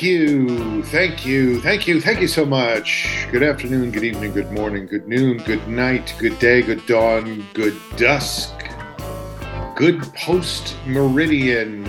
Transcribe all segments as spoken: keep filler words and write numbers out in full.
you, thank you, thank you, thank you so much. Good afternoon, good evening, good morning, good noon, good night, good day, good dawn, good dusk, good post-meridian,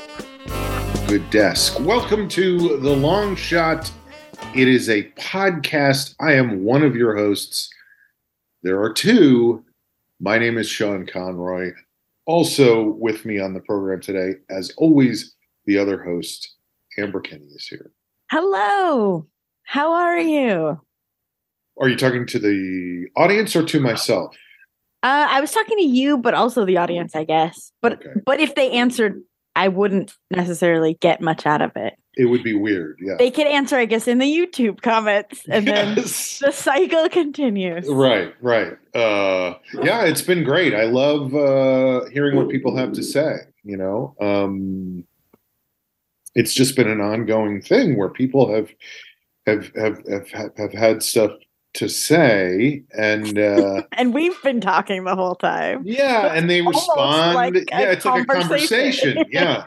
good desk. Welcome to The Long Shot. It is a podcast. I am one of your hosts. There are two. My name is Sean Conroy. Also with me on the program today, as always, the other host, Amber Kenny, is here. Hello. How are you? Are you talking to the audience or to myself? Uh, I was talking to you, but also the audience, I guess. But Okay. but if they answered, I wouldn't necessarily get much out of it. It would be weird, yeah. They could answer, I guess, in the YouTube comments, and yes. then the cycle continues. Right, right. Uh, yeah, it's been great. I love uh, hearing what people have to say, you know. Um, it's just been an ongoing thing where people have have have have, have had stuff to say, and uh, and we've been talking the whole time. Yeah, It's and they respond. like yeah, it's like a conversation. Yeah.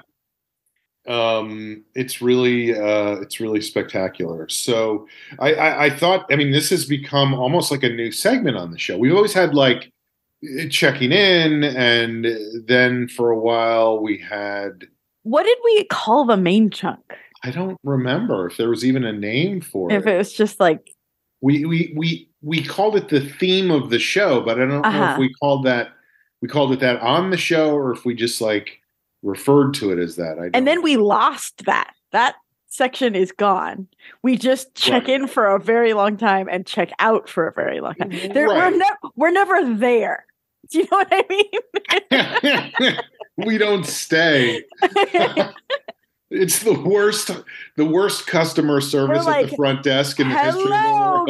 Um, it's really, uh, it's really spectacular. So I, I, I thought, I mean, this has become almost like a new segment on the show. We've always had like checking in, and then for a while we had. What did we call the main chunk? I don't remember if there was even a name for if it. If it was just like. We, we, we, we called it the theme of the show, but I don't uh-huh. know if we called that, we called it that on the show, or if we just like referred to it as that. I don't and then know. we lost that. That section is gone. We just check right. in for a very long time and check out for a very long time. There, right. we're, ne- we're never there. Do you know what I mean? We don't stay. It's the worst, the worst customer service like, at the front desk in the history of the hello,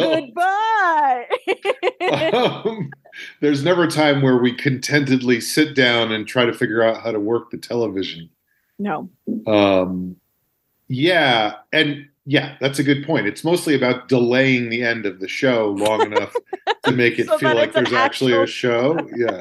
world. Goodbye. um, there's never a time where we contentedly sit down and try to figure out how to work the television. No. Um, yeah, and yeah, that's a good point. It's mostly about delaying the end of the show long enough to make it so feel like there's actually actual... a show. Yeah.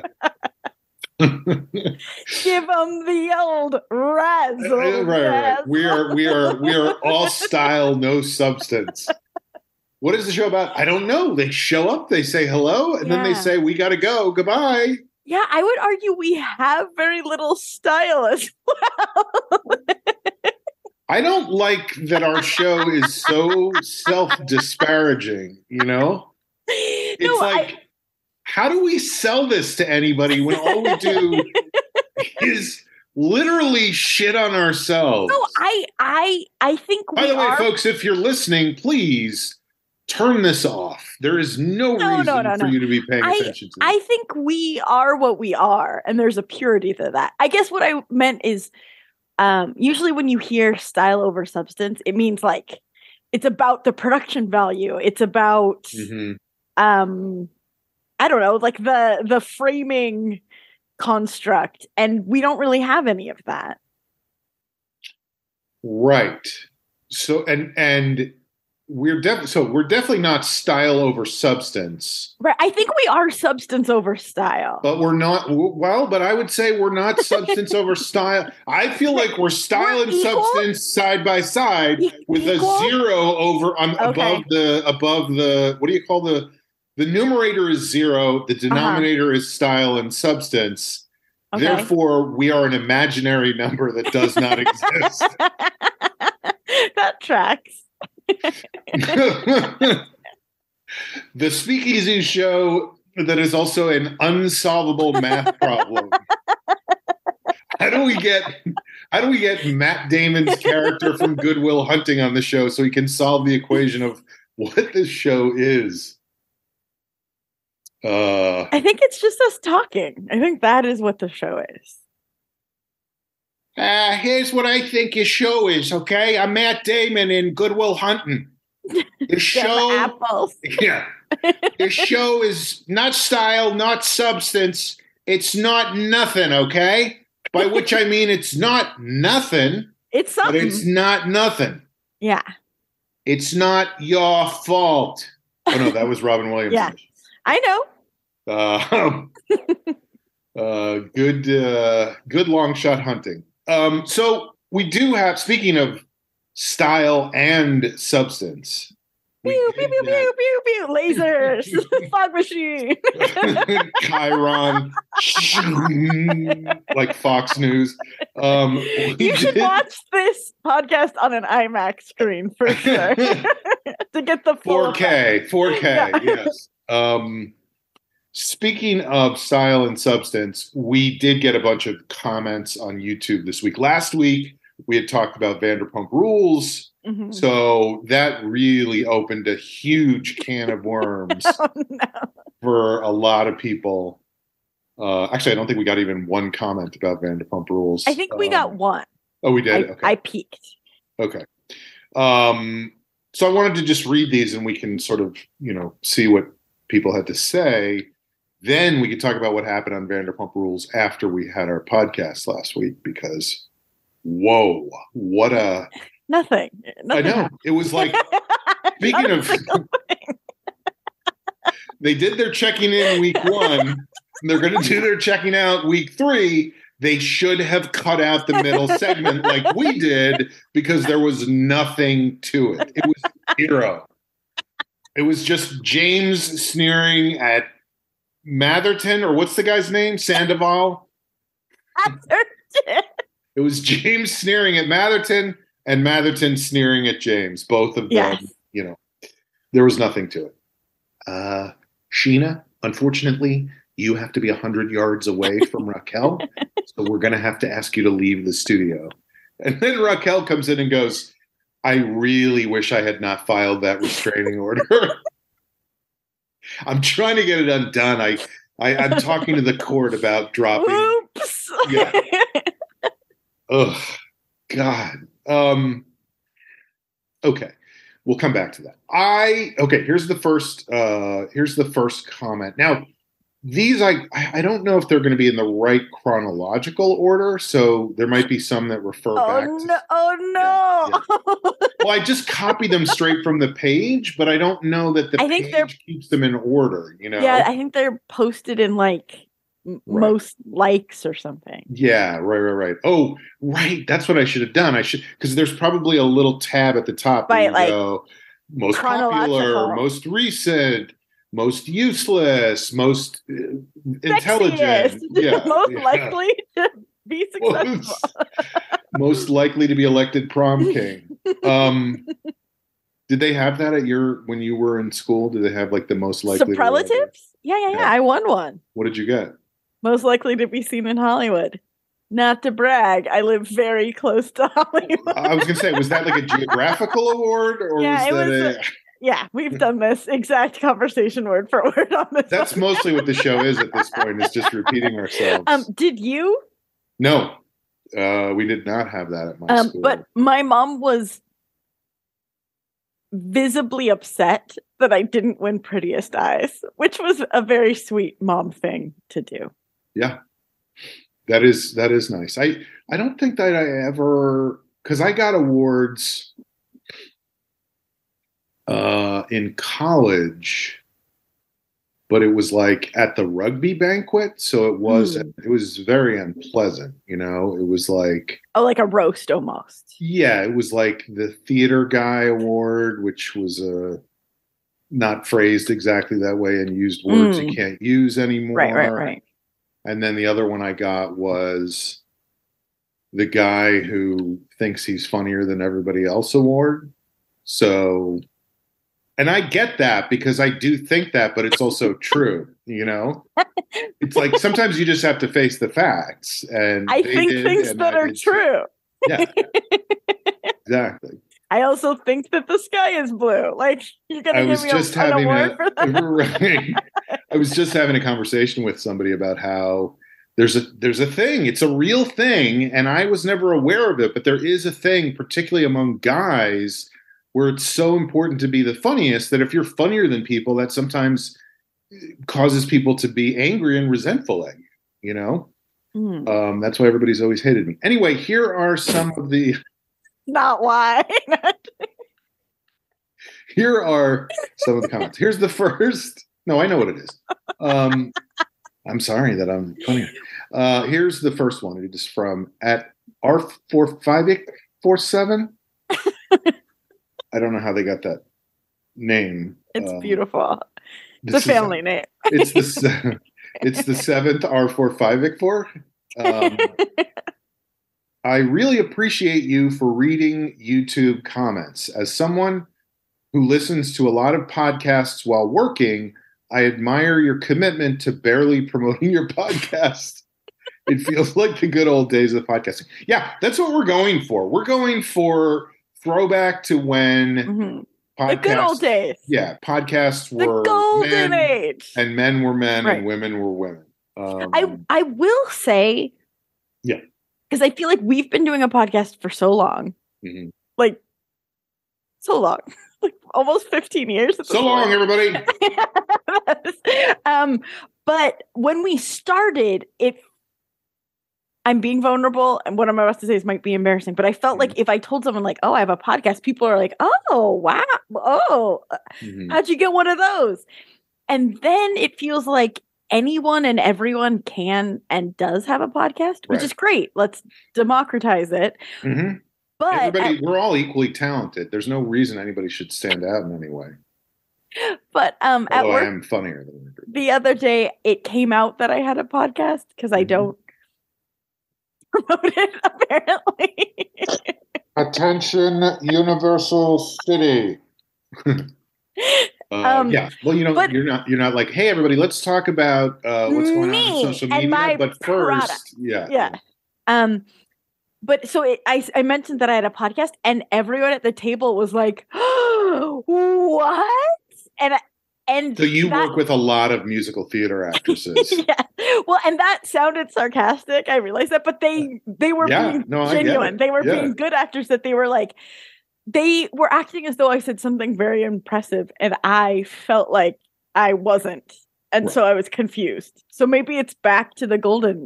Give them the old razzle. Uh, right, right. We are, we are, we are all style, no substance. What is the show about? I don't know. They show up, they say hello, and yeah. then they say, "We got to go. Goodbye." Yeah, I would argue we have very little style as well. I don't like that our show is so self-disparaging. You know, it's no, like. I... How do we sell this to anybody when all we do is literally shit on ourselves? No, I, I, I think. By we the way, are... folks, if you're listening, please turn this off. There is no, no reason no, no, for no. you to be paying I, attention to this. I think we are what we are, and there's a purity to that. I guess what I meant is, um, usually when you hear style over substance, it means like it's about the production value. It's about. Mm-hmm. Um, I don't know, like the the framing construct, and we don't really have any of that. Right. So and and we're definitely so we're definitely not style over substance. Right. I think we are substance over style. But we're not well, but I would say we're not substance over style. I feel like we're style we're and equal? substance side by side E- with equal? a zero over on Okay. above the above the what do you call the The numerator is zero. The denominator uh-huh. is style and substance. Okay. Therefore, we are an imaginary number that does not exist. That tracks. The Speakeasy Show that is also an unsolvable math problem. How do we get how do we get Matt Damon's character from Good Will Hunting on the show so he can solve the equation of what this show is? Uh, I think it's just us talking. I think that is what the show is. Uh, here's what I think your show is, okay? I'm Matt Damon in Good Will Hunting. The show, apples. Yeah. The show is not style, not substance. It's not nothing, okay? By which I mean it's not nothing. It's something. But it's not nothing. Yeah. It's not your fault. Oh no, that was Robin Williams. Yeah, I know. Uh, uh, good, uh, good long shot hunting. Um, so we do have. Speaking of style and substance. We Pew, pew, did pew, get pew, pew, pew. Lasers. Fog machine. Chiron, like Fox News. Um, we You should did- watch this podcast on an IMAX screen for sure to get the full four K, four K, Yeah. yes. Um, speaking of style and substance, we did get a bunch of comments on YouTube this week. Last week, we had talked about Vanderpump Rules. Mhm. So that really opened a huge can of worms Oh, no. for a lot of people. Uh, actually, I don't think we got even one comment about Vanderpump Rules. I think we got Um, one. Oh, we did? I, Okay. I peeked. Okay. Um, so I wanted to just read these and we can sort of, you know, see what people had to say. Then we could talk about what happened on Vanderpump Rules after we had our podcast last week because, whoa, what a... Nothing. Nothing I know. happened. It was like, speaking of... They did their checking in week one, and they're going to do their checking out week three. They should have cut out the middle segment like we did because there was nothing to it. It was zero. It was just James sneering at Matherton, or what's the guy's name? Sandoval? It was James sneering at Matherton and Matherton sneering at James. Both of them, Yes. you know, there was nothing to it. Uh, Sheena, unfortunately, you have to be one hundred yards away from Raquel, so we're going to have to ask you to leave the studio. And then Raquel comes in and goes, I really wish I had not filed that restraining order. I'm trying to get it undone. I, I, I'm talking to the court about dropping. Oops. Yeah. Ugh, God. Um, okay. We'll come back to that. I okay. Here's the first. Uh, here's the first comment. Now, these I I don't know if they're going to be in the right chronological order. So there might be some that refer back. Oh to, no! Oh no! Well, I just copy them straight from the page, but I don't know that the I think they're- page keeps them in order. You know? Yeah, I think they're posted in like m- Right. most likes or something. Yeah, right, right, right. Oh, right. That's what I should have done. I should because there's probably a little tab at the top where Right, you like, go most popular, chronological. most recent, most useless, most uh, intelligent, Sexiest. yeah, most yeah. likely to be successful. most, most likely to be elected prom king. Um, did they have that at your when you were in school? Did they have like the most likely? to be elected? Superlatives? Yeah, yeah, yeah, Yeah. I won one. What did you get? Most likely to be seen in Hollywood. Not to brag, I live very close to Hollywood. I was gonna say, was that like a geographical award or Yeah, it was that was a? Yeah, we've done this exact conversation word for word on this. That's one. mostly what the show is at this point, is just repeating ourselves. Um, did you? no, uh, we did not have that at my Um, school. but my mom was visibly upset that I didn't win Prettiest Eyes, which was a very sweet mom thing to do. yeah, that is that is nice. I I don't think that I ever because I got awards uh, in college, but it was like at the rugby banquet, so it was Hmm. it was very unpleasant. You know, it was like. Oh, like a roast almost. Yeah, it was like the theater guy award, which was uh, not phrased exactly that way and used words you Mm. can't use anymore. Right, right, right. And then the other one I got was the guy who thinks he's funnier than everybody else award. So, and I get that because I do think that, but it's also true, you know? It's like sometimes you just have to face the facts. And I they think did, things and that I are did too. true. Yeah, exactly. I also think that the sky is blue. Like you're gonna I give was me just a, an having award a, for that. right. I was just having a conversation with somebody about how there's a there's a thing. It's a real thing, and I was never aware of it. But there is a thing, particularly among guys, where it's so important to be the funniest that if you're funnier than people, that sometimes causes people to be angry and resentful at you. You know, Mm, um, that's why everybody's always hated me. Anyway, here are some of the. not why. Here are some of the comments. Here's the first. No, I know what it is. Um, I'm sorry that I'm funny. Uh, here's the first one. It is from at R four five four seven. I don't know how they got that name. It's um, beautiful. It's a family is, name. it's the it's the seventh R forty-five Vic four. Um, I really appreciate you for reading YouTube comments. As someone who listens to a lot of podcasts while working, I admire your commitment to barely promoting your podcast. It feels like the good old days of podcasting. Yeah, that's what we're going for. We're going for throwback to when mm-hmm. podcasts, the good old days. Yeah, podcasts were the golden men, age, and men were men, right. and women were women. Um, I I will say, yeah, because I feel like we've been doing a podcast for so long, mm-hmm. like so long, like almost fifteen years. So long, everybody. um, but when we started, it. I'm being vulnerable, and what I'm about to say is might be embarrassing, but I felt mm-hmm. like if I told someone like, oh, I have a podcast, people are like, oh, wow. Oh, mm-hmm. how'd you get one of those? And then it feels like anyone and everyone can and does have a podcast, which right. is great. Let's democratize it. Mm-hmm. But everybody, at, we're all equally talented. There's no reason anybody should stand out in any way. But um, Although at work, I am funnier than everybody. The other day, it came out that I had a podcast because mm-hmm. I don't promote it, apparently. Attention, Universal City. uh, um, yeah, well, you know, but you're not you're not like, hey, everybody, let's talk about uh, what's going on in social media. But first, product. yeah, yeah. Um, but so it, I I mentioned that I had a podcast, and everyone at the table was like, oh, "What?" And and so you that, work with a lot of musical theater actresses. Yeah. Well, and that sounded sarcastic. I realized that, but they they were yeah, being no, genuine. They were yeah. being good actors. That they were like, they were acting as though I said something very impressive, and I felt like I wasn't, and right. so I was confused. So maybe it's back to the golden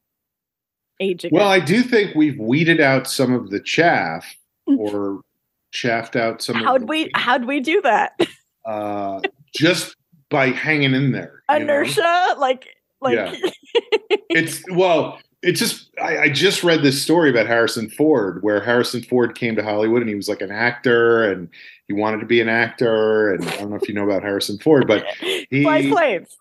age again. Well, I do think we've weeded out some of the chaff, or chaffed out some. How'd of the we? weed. How'd we do that? Uh, just by hanging in there. Inertia, know? like, like. Yeah. It's well. It's just I, I just read this story about Harrison Ford, where Harrison Ford came to Hollywood and he was like an actor and he wanted to be an actor. And I don't know if you know about Harrison Ford, but he flies planes.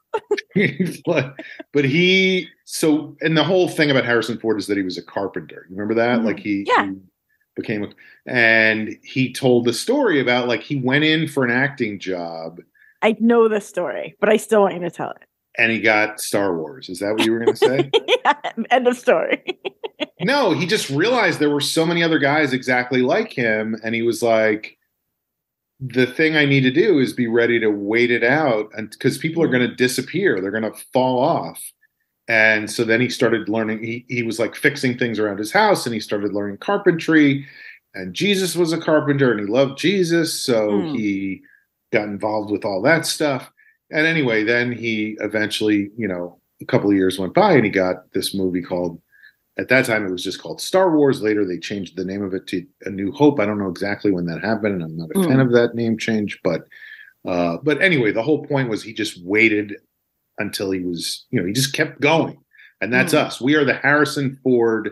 But he so and the whole thing about Harrison Ford is that he was a carpenter. You remember that? Mm-hmm. Like he, yeah. he became a, and he told the story about like he went in for an acting job. I know the story, but I still want you to tell it. And he got Star Wars. Is that what you were going to say? Yeah, end of story. No, he just realized there were so many other guys exactly like him. And he was like, the thing I need to do is be ready to wait it out. And because people are going to disappear, they're going to fall off. And so then he started learning. He, he was like fixing things around his house and he started learning carpentry. And Jesus was a carpenter and he loved Jesus. So mm. he got involved with all that stuff. And anyway, then he eventually, you know, a couple of years went by and he got this movie called, at that time it was just called Star Wars. Later they changed the name of it to A New Hope. I don't know exactly when that happened, and I'm not a mm. fan of that name change. But uh, but anyway, the whole point was he just waited until he was, you know, he just kept going. And that's mm. us. We are the Harrison Ford.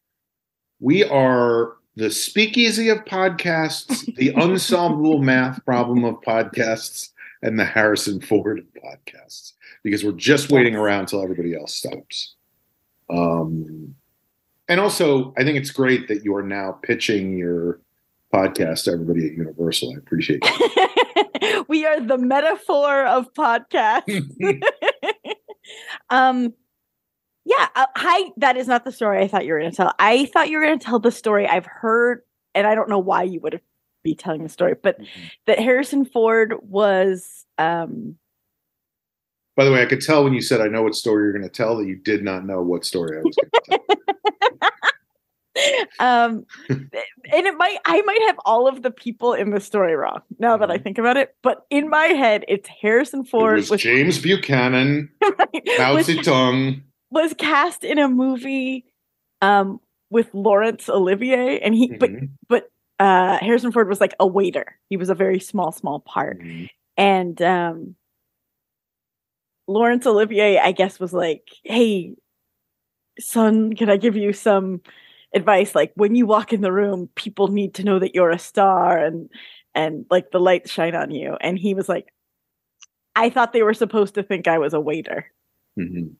We are the speakeasy of podcasts, the unsolvable math problem of podcasts, and the Harrison Ford podcasts, because we're just waiting around until everybody else stops. Um, and also, I think it's great that you are now pitching your podcast to everybody at Universal. I appreciate it. We are the metaphor of podcasts. um, yeah, uh, hi. That is not the story I thought you were going to tell. I thought you were going to tell the story I've heard, and I don't know why you would have be telling the story, but mm-hmm. that Harrison Ford was um by the way, I could tell when you said I know what story you're going to tell that you did not know what story I was going to tell. um and it might I might have all of the people in the story wrong now mm-hmm. that I think about it, but in my head it's Harrison Ford it was with James Buchanan. Right, Mao was, Zedong was cast in a movie um with Laurence Olivier, and he mm-hmm. but but Uh, Harrison Ford was like a waiter. He was a very small, small part. Mm-hmm. And um, Laurence Olivier, I guess, was like, hey, son, can I give you some advice, like when you walk in the room, people need to know that you're a star and and like the lights shine on you. And he was like, I thought they were supposed to think I was a waiter. Mm-hmm.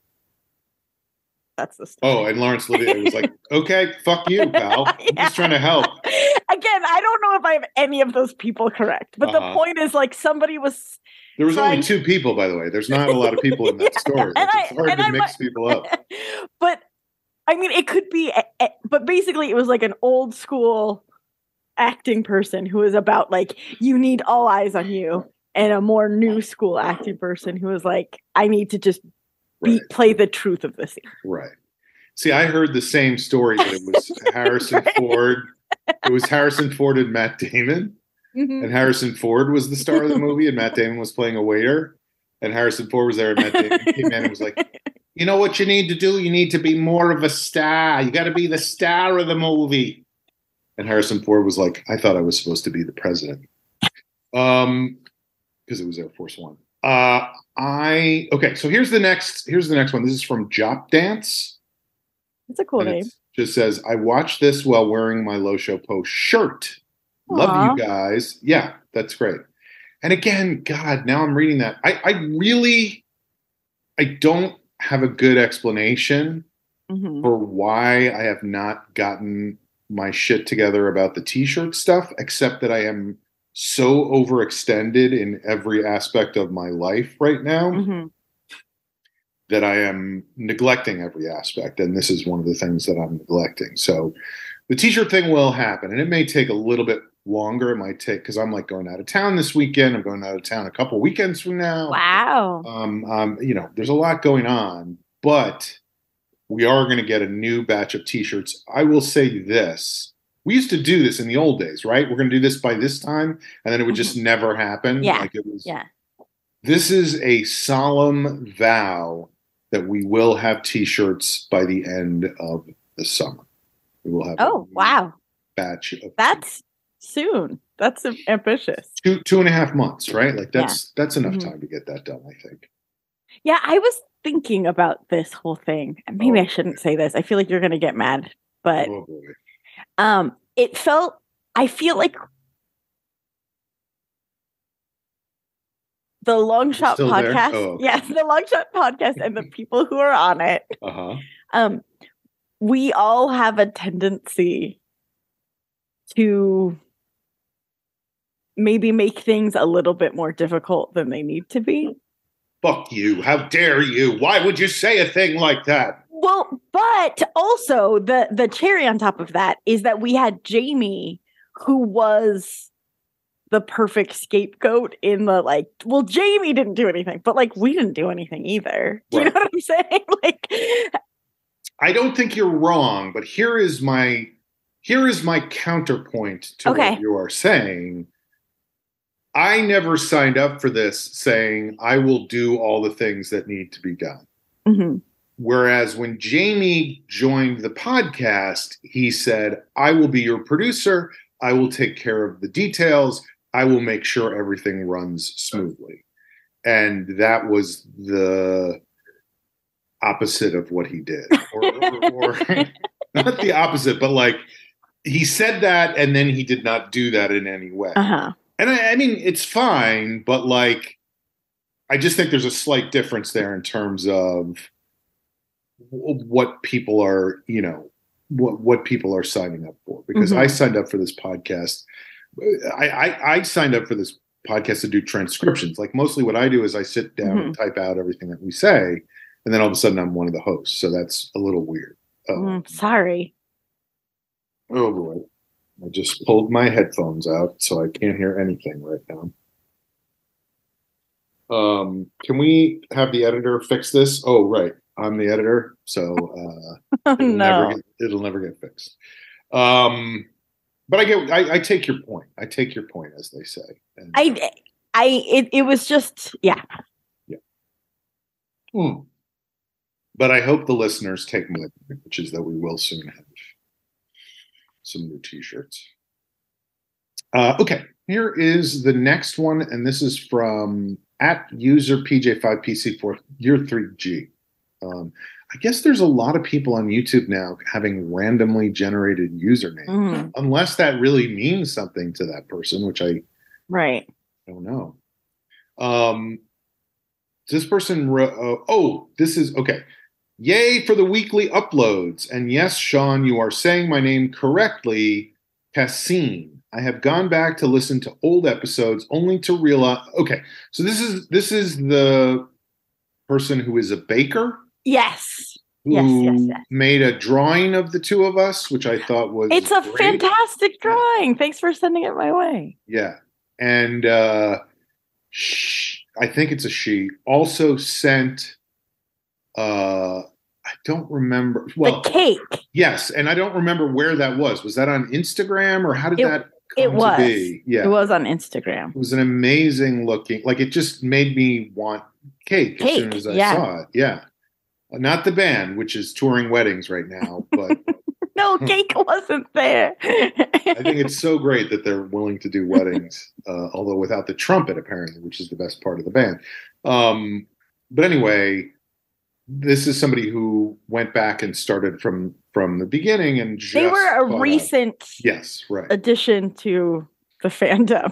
That's the story. Oh, and Laurence Olivier was like, okay, fuck you, pal. I'm Yeah. just trying to help. Again, I don't know if I have any of those people correct, but Uh-huh. the point is, like, somebody was. There was trying... only two people, by the way. There's not a lot of people in that Yeah, story. and It's I- hard and to I mix might- people up. But I mean, it could be, a- a- but basically, it was like an old school acting person who was about like, you need all eyes on you, and a more new school acting person who was like, I need to just be Right. play the truth of the scene. Right. See, I heard the same story, but it was Harrison Right. Ford. It was Harrison Ford and Matt Damon. Mhm. And Harrison Ford was the star of the movie, and Matt Damon was playing a waiter. And Harrison Ford was there, and Matt Damon came in and was like, you know what you need to do? You need to be more of a star. You got to be the star of the movie. And Harrison Ford was like, I thought I was supposed to be the president. Um, because it was Air Force One. Uh, I okay. So here's the next. Here's the next one. This is from Jop Dance. It's a cool And name. it just says, I watched this while wearing my Low Show Post shirt. Love Aw. you guys. Yeah, that's great. And again, God, now I'm reading that. I, I really, I don't have a good explanation Mhm. for why I have not gotten my shit together about the t-shirt stuff, except that I am so overextended in every aspect of my life right now. Mhm. That I am neglecting every aspect. And this is one of the things that I'm neglecting. So the t-shirt thing will happen, and it may take a little bit longer. It might take, because I'm like going out of town this weekend. I'm going out of town a couple weekends from now. Wow. Um, um, you know, there's a lot going on, but we are going to get a new batch of t-shirts. I will say this. We used to do this in the old days, right? We're going to do this by this time, and then it would just never happen. Yeah. Like it was, Yeah. This is a solemn vow that we will have t-shirts by the end of the summer. We will have Oh, a new wow. batch of That's soon. That's ambitious. two two and a half months, right? Like that's that's enough Mhm. time to get that done, I think. Yeah, I was thinking about this whole thing. And maybe Oh. I shouldn't say this. I feel like you're going to get mad, but Oh boy. um it felt I feel like the Long Shot still there? podcast. Oh, okay. Yes, the Long Shot podcast and the people who are on it. Uh-huh. Um we all have a tendency to maybe make things a little bit more difficult than they need to be. Fuck you. How dare you? Why would you say a thing like that? Well, but also the the cherry on top of that is that we had Jamie, who was the perfect scapegoat in the like, well, Jamie didn't do anything, but like we didn't do anything either. Do you Right. know what I'm saying? Like, I don't think you're wrong, but here is my here is my counterpoint to Okay. what you are saying. I never signed up for this saying I will do all the things that need to be done. mhm. Whereas when Jamie joined the podcast, he said, I will be your producer. I will take care of the details. I will make sure everything runs smoothly. And that was the opposite of what he did. Or, or, or not the opposite, but like he said that and then he did not do that in any way. Uh-huh. And I, I mean, it's fine, but like, I just think there's a slight difference there in terms of w- what people are, you know, what what people are signing up for. Because Mhm. I signed up for this podcast. I, I I signed up for this podcast to do transcriptions. Like mostly what I do is I sit down and type out everything that we say, and then all of a sudden I'm one of the hosts. So that's a little weird. Um, Mm, sorry. Oh boy. I just pulled my headphones out, so I can't hear anything right now. Um, can we have the editor fix this? Oh, right. I'm the editor, so uh, Oh, it'll, no. never get, it'll never get fixed. Um, but I get, I, I take your point. I take your point, as they say. And, I, I, it, it was just, yeah. Hmm. But I hope the listeners take my point, which is that we will soon have some new t-shirts. Uh, okay, here is the next one, and this is from at user P J five P C four year three G. Um, I guess there's a lot of people on YouTube now having randomly generated usernames, mm. unless that really means something to that person, which I right don't know. Um, this person wrote, uh, oh, this is okay. Yay for the weekly uploads. And yes, Sean, you are saying my name correctly, Cassine. I have gone back to listen to old episodes only to realize. Okay, so this is this is the person who is a baker. Yes. Who yes, yes, yes. made a drawing of the two of us, which I thought was It's a great. fantastic drawing. Thanks for sending it my way. Yeah, and uh, she, I think it's a she. Also sent. Uh, I don't remember. Well, the cake. Yes, and I don't remember where that was. Was that on Instagram or how did it, that come it was. to be? Yeah, it was on Instagram. It was an amazing looking. Like it just made me want cake, cake as soon as I yeah. saw it. Yeah, not the band, which is touring weddings right now, but no, cake wasn't there. I think it's so great that they're willing to do weddings, uh, although without the trumpet apparently, which is the best part of the band. Um, but anyway. This is somebody who went back and started from from the beginning, and just they were a recent up. yes, right addition to the fandom.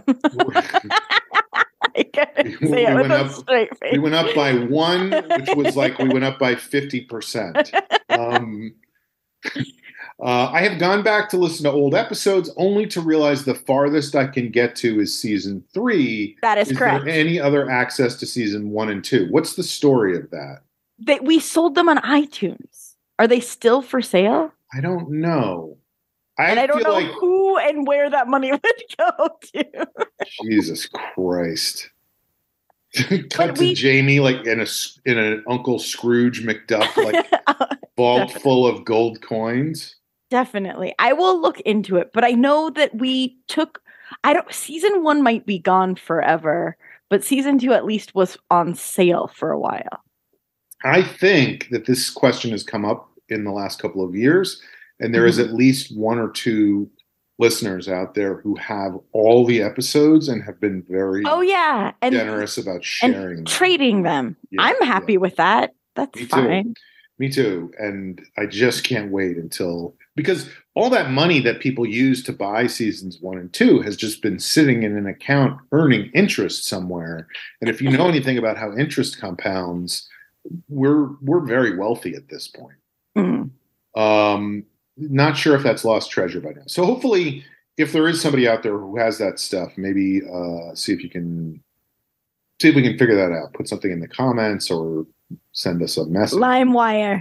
I couldn't we, say we it with a up, straight face. We went up by one, which was like we went up by fifty percent. Um, uh, I have gone back to listen to old episodes only to realize the farthest I can get to is season three. That is, is correct. There any other access to season one and two? What's the story of that? They, we sold them on iTunes. Are they still for sale? I don't know. I and I don't feel know like, who and where that money would go to. Jesus Christ. Cut But to we- Jamie like in a in an Uncle Scrooge McDuck like vault full of gold coins. Definitely. I will look into it, but I know that we took I don't season one might be gone forever, but season two at least was on sale for a while. I think that this question has come up in the last couple of years, and there mm-hmm. is at least one or two listeners out there who have all the episodes and have been very oh yeah and, generous about sharing and trading them. Yeah, I'm happy yeah. with that. That's Me fine. Too. Me too. And I just can't wait until because all that money that people use to buy seasons one and two has just been sitting in an account earning interest somewhere. And if you know anything about how interest compounds, we're we're very wealthy at this point. Mm. Um, not sure if that's lost treasure by now. So hopefully, if there is somebody out there who has that stuff, maybe uh, see if you can see if we can figure that out. Put something in the comments or send us a message. LimeWire.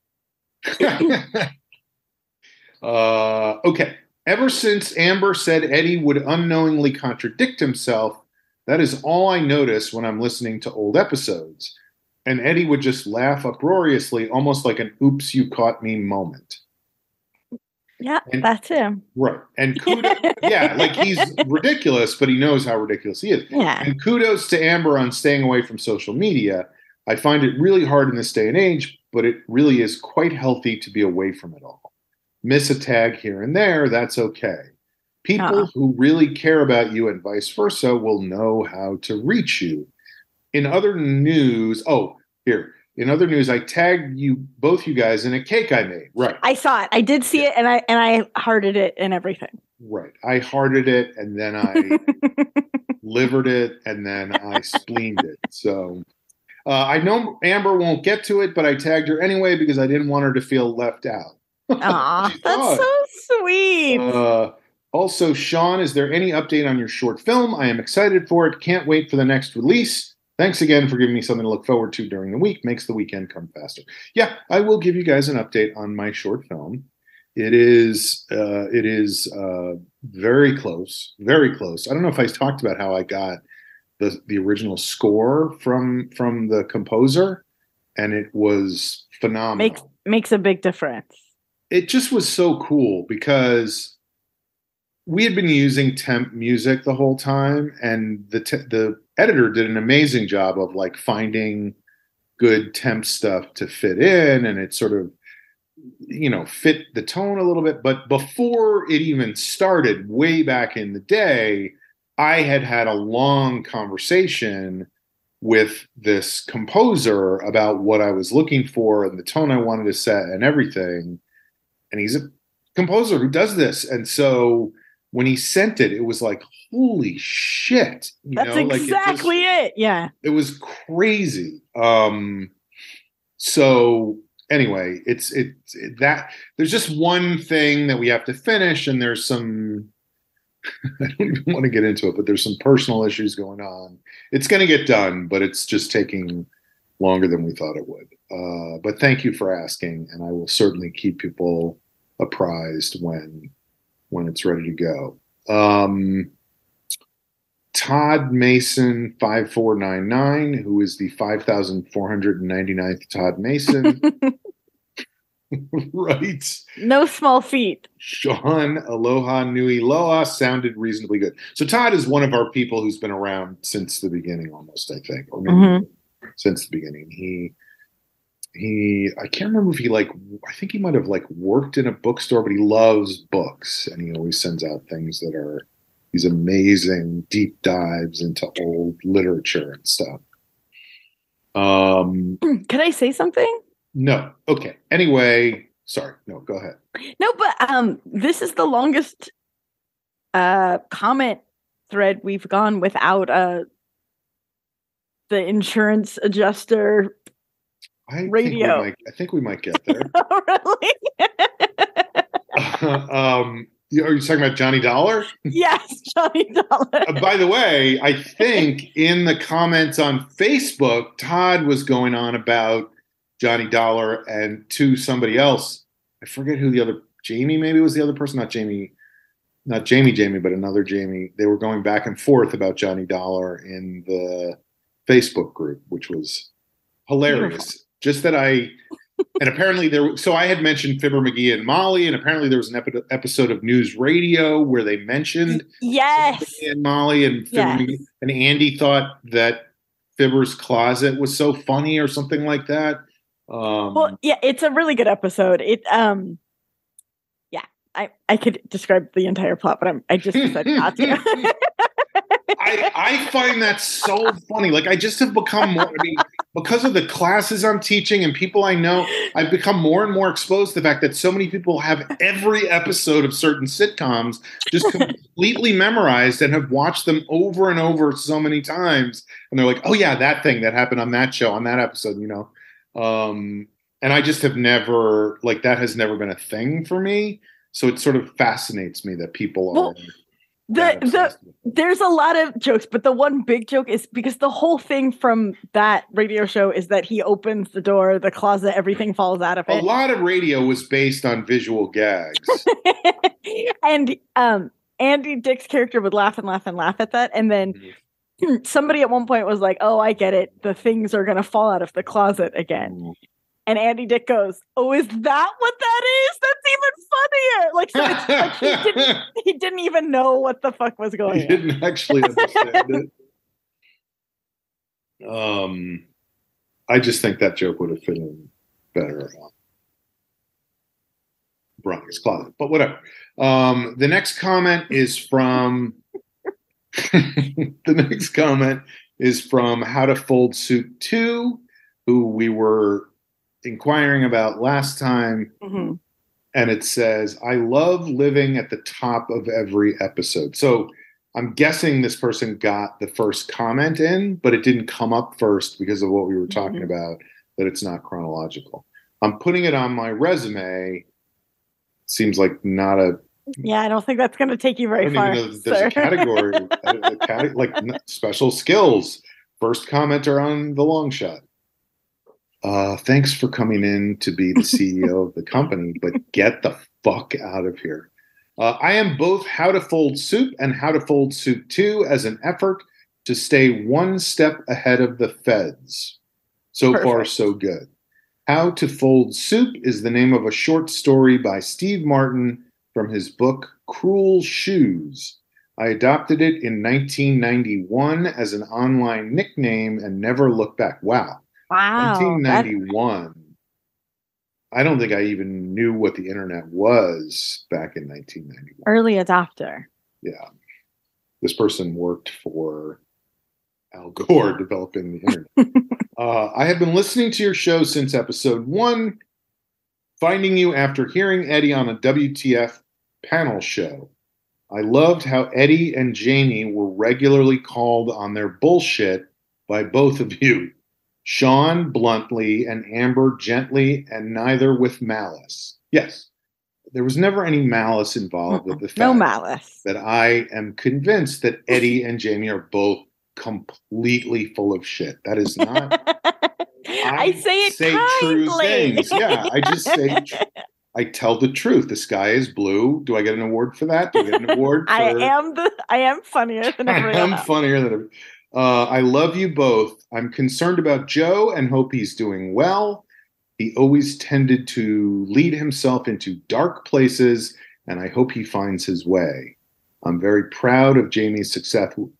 uh, okay. Ever since Amber said Eddie would unknowingly contradict himself, that is all I notice when I'm listening to old episodes. And Eddie would just laugh uproariously, almost like an oops, you caught me moment. Yeah, and, that's him. Right. And kudos, yeah, like he's ridiculous, but he knows how ridiculous he is. Yeah. And kudos to Amber on staying away from social media. I find it really hard in this day and age, but it really is quite healthy to be away from it all. Miss a tag here and there, that's okay. People uh-uh. who really care about you and vice versa will know how to reach you. In other news, oh, here. In other news, I tagged you, both you guys, in a cake I made. Right. I saw it. I did see yeah. it, and I and I hearted it and everything. Right. I hearted it, and then I livered it, and then I spleened it. So uh, I know Amber won't get to it, but I tagged her anyway because I didn't want her to feel left out. Aw, that's so sweet. Uh, also, Sean, is there any update on your short film? I am excited for it. Can't wait for the next release. Thanks again for giving me something to look forward to during the week. Makes the weekend come faster. Yeah, I will give you guys an update on my short film. It is uh, it is uh, very close, very close. I don't know if I talked about how I got the the original score from from the composer, and it was phenomenal. Makes makes a big difference. It just was so cool because we had been using temp music the whole time, and the te- the editor did an amazing job of like finding good temp stuff to fit in, and it sort of, you know, fit the tone a little bit. But before it even started, way back in the day, I had had a long conversation with this composer about what I was looking for and the tone I wanted to set and everything. And he's a composer who does this. And so when he sent it, it was like, holy shit. You That's know, like exactly it, just, it. Yeah. It was crazy. Um, so anyway, it's it, it that there's just one thing that we have to finish, and there's some I don't even want to get into it, but there's some personal issues going on. It's going to get done, but it's just taking longer than we thought it would. Uh, but thank you for asking, and I will certainly keep people apprised when when it's ready to go. Um, Todd Mason five four nine nine, who is the five thousand four hundred ninety-ninth Todd Mason. Right. No small feat. Sean Aloha Nui Loa sounded reasonably good. So Todd is one of our people who's been around since the beginning, almost, I think, or maybe mm-hmm. since the beginning. He he I can't remember if he like I think he might have like worked in a bookstore, but he loves books, and he always sends out things that are these amazing deep dives into old literature and stuff. Um, Can I say something? No. Okay. Anyway, sorry. No, go ahead. No, but um, this is the longest uh comment thread we've gone without uh the insurance adjuster I radio. Think we might, I think we might get there. Oh, really? uh, um, are you talking about Johnny Dollar? Yes, Johnny Dollar. uh, by the way, I think in the comments on Facebook, Todd was going on about Johnny Dollar and to somebody else. I forget who the other, Jamie maybe was the other person, not Jamie, not Jamie Jamie, but another Jamie. They were going back and forth about Johnny Dollar in the Facebook group, which was hilarious. Beautiful. Just that I, and apparently there, so I had mentioned Fibber McGee and Molly, and apparently there was an epi- episode of News Radio where they mentioned yes and Molly and Fibber yes. McGee, and Andy thought that Fibber's Closet was so funny or something like that. Um, well, yeah, it's a really good episode. It, um, yeah, I, I could describe the entire plot, but I'm, I just decided not to. I, I find that so funny. Like, I just have become more, I mean, because of the classes I'm teaching and people I know, I've become more and more exposed to the fact that so many people have every episode of certain sitcoms just completely memorized and have watched them over and over so many times. And they're like, oh yeah, that thing that happened on that show, on that episode, you know? Um, and I just have never, like, that has never been a thing for me. So it sort of fascinates me that people well, are. The, the, there's a lot of jokes, but the one big joke is because the whole thing from that radio show is that he opens the door, the closet, everything falls out of it. A lot of radio was based on visual gags. And um, Andy Dick's character would laugh and laugh and laugh at that. And then mm-hmm. somebody at one point was like, oh, I get it. The things are going to fall out of the closet again. Mm-hmm. And Andy Dick goes, oh, is that what that is? That's even funnier. Like, so it's like he, didn't, he didn't even know what the fuck was going on. He didn't actually understand it. Um, I just think that joke would have fit in better on Bronny's Closet. But whatever. Um, the next comment is from... the next comment is from How to Fold Soup two, who we were inquiring about last time. Mm-hmm. And it says, I love living at the top of every episode. So I'm guessing this person got the first comment in, but it didn't come up first because of what we were talking mm-hmm. about, that it's not chronological. I'm putting it on my resume. Seems like not a... Yeah, I don't think that's going to take you very I don't far. Even know there's sir. a category, a, a cate- like special skills. First commenter on the long shot. Uh, thanks for coming in to be the C E O of the company, but get the fuck out of here. Uh, I am both How to Fold Soup and How to Fold Soup two as an effort to stay one step ahead of the feds. So Perfect. Far, so good. How to Fold Soup is the name of a short story by Steve Martin from his book Cruel Shoes. I adopted it in nineteen ninety-one as an online nickname and never looked back. Wow. Wow. nineteen ninety-one. That's... I don't think I even knew what the internet was back in nineteen ninety-one. Early adopter. Yeah. This person worked for Al Gore developing the internet. uh, I have been listening to your show since episode one, finding you after hearing Eddie on a W T F panel show. I loved how Eddie and Jamie were regularly called on their bullshit by both of you. Sean bluntly and Amber gently, and neither with malice. Yes, there was never any malice involved with the fact no malice. that I am convinced that Eddie and Jamie are both completely full of shit. That is not. I, I say it say kindly. true things. Yeah, I just say. I tell the truth. The sky is blue. Do I get an award for that? Do I get an award? For... I am the. I am funnier than everyone I am else. funnier than. Uh, I love you both. I'm concerned about Joe and hope he's doing well. He always tended to lead himself into dark places, and I hope he finds his way. I'm very proud of Jamie's success. God,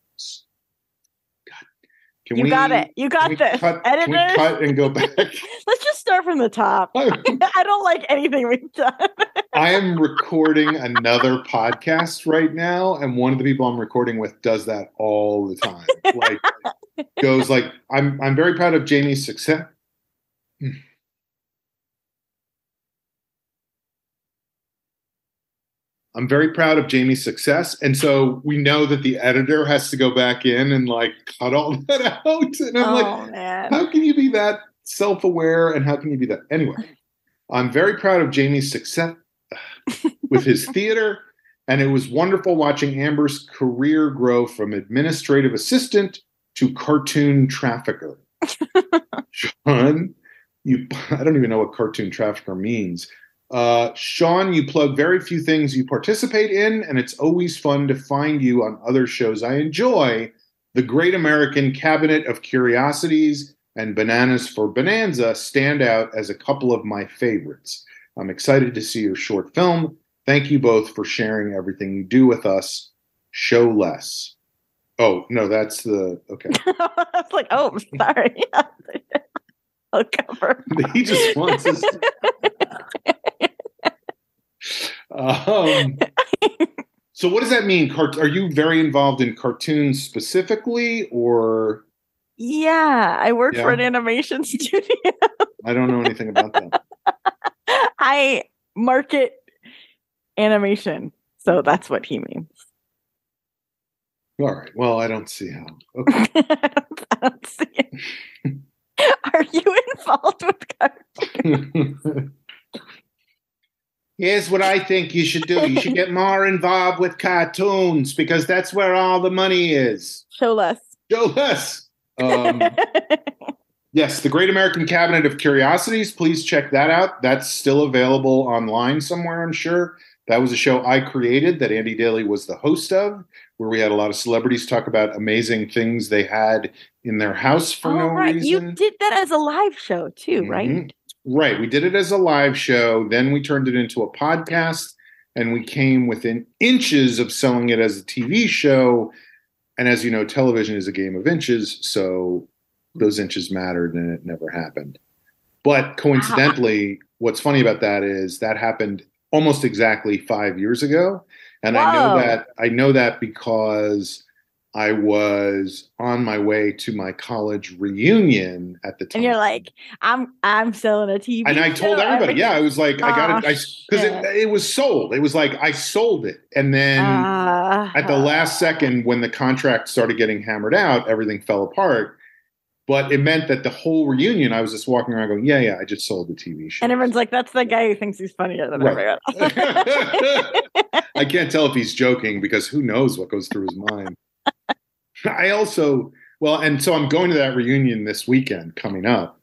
can you we, got it. You got this. Cut, Editors. Can we cut and go back? Let's just start from the top. I don't like anything we've done. I am recording another podcast right now, and one of the people I'm recording with does that all the time. Like, goes like, "I'm I'm very proud of Jamie's success." I'm very proud of Jamie's success, and so we know that the editor has to go back in and like cut all that out. And I'm oh, like, man. how can you be that self-aware, and how can you be that anyway? I'm very proud of Jamie's success with his theater, and it was wonderful watching Amber's career grow from administrative assistant to cartoon trafficker. Sean, you I don't even know what cartoon trafficker means. Uh, Sean, you plug very few things you participate in, and it's always fun to find you on other shows I enjoy. The Great American Cabinet of Curiosities and Bananas for Bonanza stand out as a couple of my favorites. I'm excited to see your short film. Thank you both for sharing everything you do with us. Show less. Oh, no, that's the... Okay. I was like, oh, sorry. I'll cover. He just wants us to... um, so what does that mean? Cart- are you very involved in cartoons specifically, or... Yeah, I work Yeah. for an animation studio. I don't know anything about that. I market animation, so that's what he means. All right. Well, I don't see how. Okay. I, don't, I don't see it. Are you involved with cartoons? Here's what I think you should do. You should get more involved with cartoons because that's where all the money is. Show less. Show less. Um, yes, the Great American Cabinet of Curiosities. Please check that out. That's still available online somewhere, I'm sure. That was a show I created that Andy Daly was the host of, where we had a lot of celebrities talk about amazing things they had in their house for oh, no right. reason. You did that as a live show too, right? Mm-hmm. Right. We did it as a live show. Then we turned it into a podcast, and we came within inches of selling it as a T V show. And as you know, television is a game of inches, so those inches mattered, and it never happened. But coincidentally, what's funny about that is that happened almost exactly five years ago. And Whoa. I know that I know that because I was on my way to my college reunion at the time. And you're like, I'm I'm selling a T V and I told show. everybody, yeah, I was like, I got Oh, it, because it, it was sold. It was like I sold it, and then Uh, at the last second, when the contract started getting hammered out, everything fell apart. But it meant that the whole reunion, I was just walking around going, yeah, yeah, I just sold the T V show. and everyone's like, that's the guy who thinks he's funnier than Right. everyone else. I can't tell if he's joking because who knows what goes through his mind. I also, well, and so I'm going to that reunion this weekend coming up.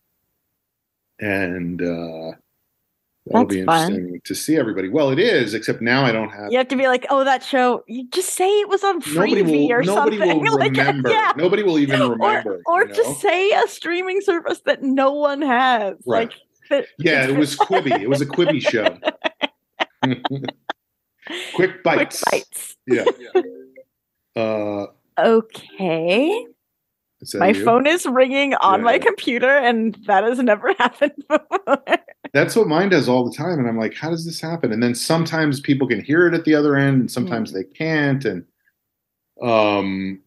And uh, that'll That's be fun. interesting to see everybody. Well, it is, except now I don't have. You have to be like, oh, that show. You just say it was on Nobody Freevee will, or nobody something. will Like, remember. yeah. Nobody will even remember. Or, or you know? just say a streaming service that no one has. Right. Like, that, Yeah, it was Quibi. It was a Quibi show. Quick bites. Quick bites. Yeah. Uh, Okay. is that My you? phone is ringing on Yeah, my yeah. computer, and that has never happened before. That's what mine does all the time. And I'm like, how does this happen? And then sometimes people can hear it at the other end and sometimes Mm. they can't. And um,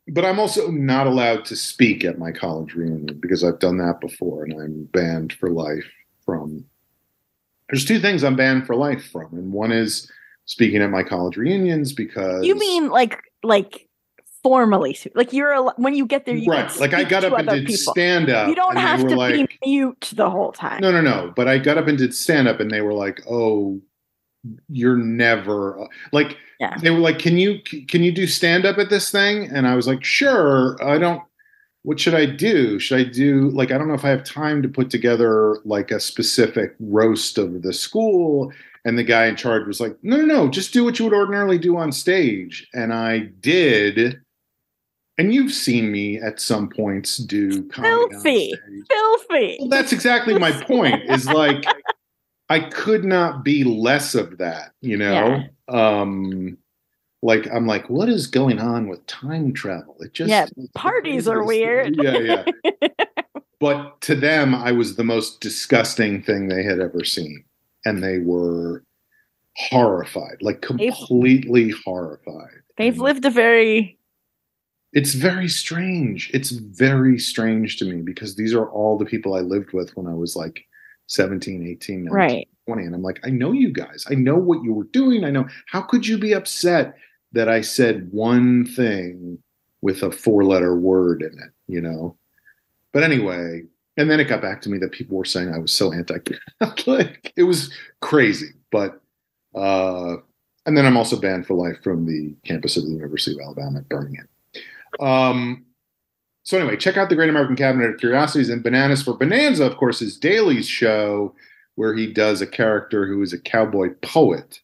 but I'm also not allowed to speak at my college reunion because I've done that before, and I'm banned for life from. There's two things I'm banned for life from, and one is speaking at my college reunions because you mean like like formally, like you're a, when you get there, you right? Like I got up and did people. stand up. You don't have to like, be mute the whole time. No, no, no. But I got up and did stand up, and they were like, "Oh, you're never like." Yeah. They were like, "Can you can you do stand up at this thing?" And I was like, "Sure." I don't. What should I do? Should I do like I don't know if I have time to put together like a specific roast of the school. And the guy in charge was like, "No, no, no, just do what you would ordinarily do on stage." And I did. And you've seen me at some points do comedy filthy, on stage. filthy. Well, that's exactly my point. Is like I could not be less of that, you know. Yeah. Um, Like, I'm like, what is going on with time travel? It just yeah, parties are weird. Yeah, yeah. But to them, I was the most disgusting thing they had ever seen. And they were horrified, like completely they've, horrified. They've and lived a very... It's very strange. It's very strange to me because these are all the people I lived with when I was like seventeen, eighteen, nineteen, right. twenty. And I'm like, I know you guys. I know what you were doing. I know. How could you be upset that I said one thing with a four-letter word in it, you know? But anyway, and then it got back to me that people were saying I was so anti-Catholic. It was crazy. But, uh, and then I'm also banned for life from the campus of the University of Alabama at Birmingham. Um, so anyway, check out the Great American Cabinet of Curiosities and Bananas for Bonanza, of course, is Daly's show where he does a character who is a cowboy poet.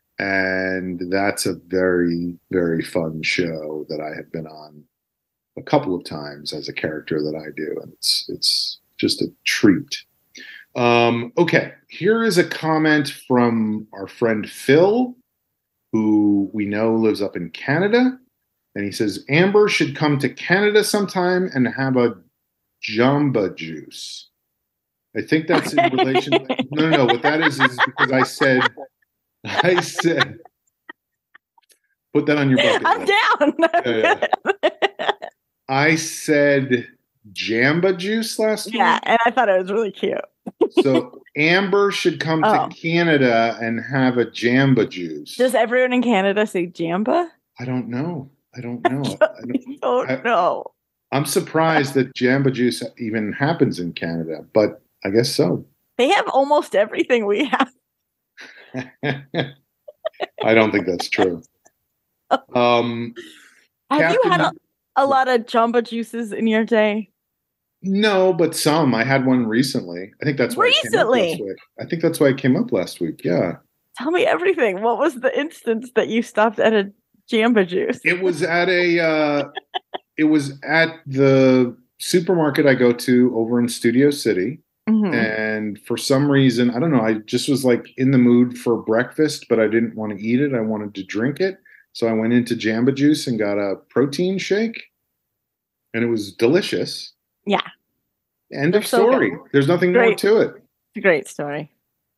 And that's a very, very fun show that I have been on a couple of times as a character that I do. And it's it's just a treat. Um, okay, here is a comment from our friend Phil, who we know lives up in Canada. And he says, Amber should come to Canada sometime and have a Jamba Juice. I think that's in relation. No, no, no. What that is is because I said... I said, put that on your bucket. I'm down. Yeah, yeah. I said Jamba Juice last week. Yeah, and I thought it was really cute. So Amber should come oh. to Canada and have a Jamba Juice. Does everyone in Canada say Jamba? I don't know. I don't know. I don't, don't I, know. I'm surprised that Jamba Juice even happens in Canada, but I guess so. They have almost everything we have. I don't think that's true. Um, Have Captain, you had a, a lot of Jamba Juices in your day? No, but some. I had one recently. I think that's why recently. It came up last week. I think that's why it came up last week. Yeah. Tell me everything. What was the instance that you stopped at a Jamba Juice? It was at a. Uh, it was at the supermarket I go to over in Studio City. Mm-hmm. And for some reason, I don't know, I just was like in the mood for breakfast, but I didn't want to eat it. I wanted to drink it. So I went into Jamba Juice and got a protein shake. And it was delicious. Yeah. End They're of story. So There's nothing great. more to it. It's a great story.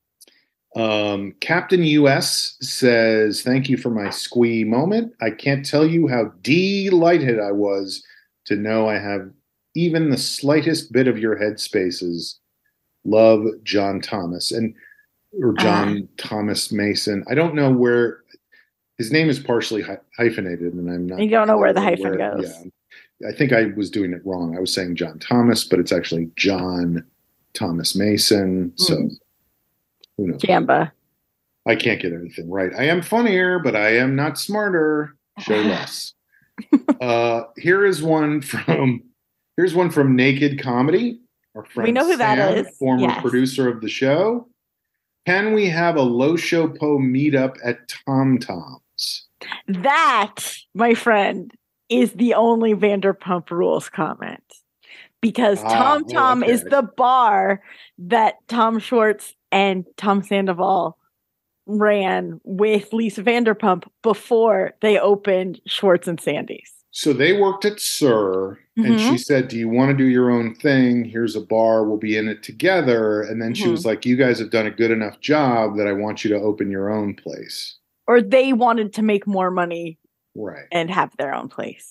Um, Captain U S says, thank you for my squee moment. I can't tell you how delighted I was to know I have even the slightest bit of your headspaces. Love, John Thomas and or John uh, Thomas Mason. I don't know where his name is partially hy- hyphenated, and I'm not. You don't know where the hyphen where, goes. Yeah, I think I was doing it wrong. I was saying John Thomas, but it's actually John Thomas Mason. So mm. who knows? Jamba. I can't get anything right. I am funnier, but I am not smarter. Show less. uh, here is one from. Here's one from Naked Comedy. Our friend we know who Sam, that is. Former yes. producer of the show. Can we have a Low Show Po meetup at Tom Tom's? That, my friend, is the only Vanderpump Rules comment. Because ah, Tom Tom okay. is the bar that Tom Schwartz and Tom Sandoval ran with Lisa Vanderpump before they opened Schwartz and Sandy's. So they worked at Sir, mm-hmm. and she said, do you want to do your own thing? Here's a bar. We'll be in it together. And then mm-hmm. she was like, you guys have done a good enough job that I want you to open your own place. Or they wanted to make more money right. and have their own place.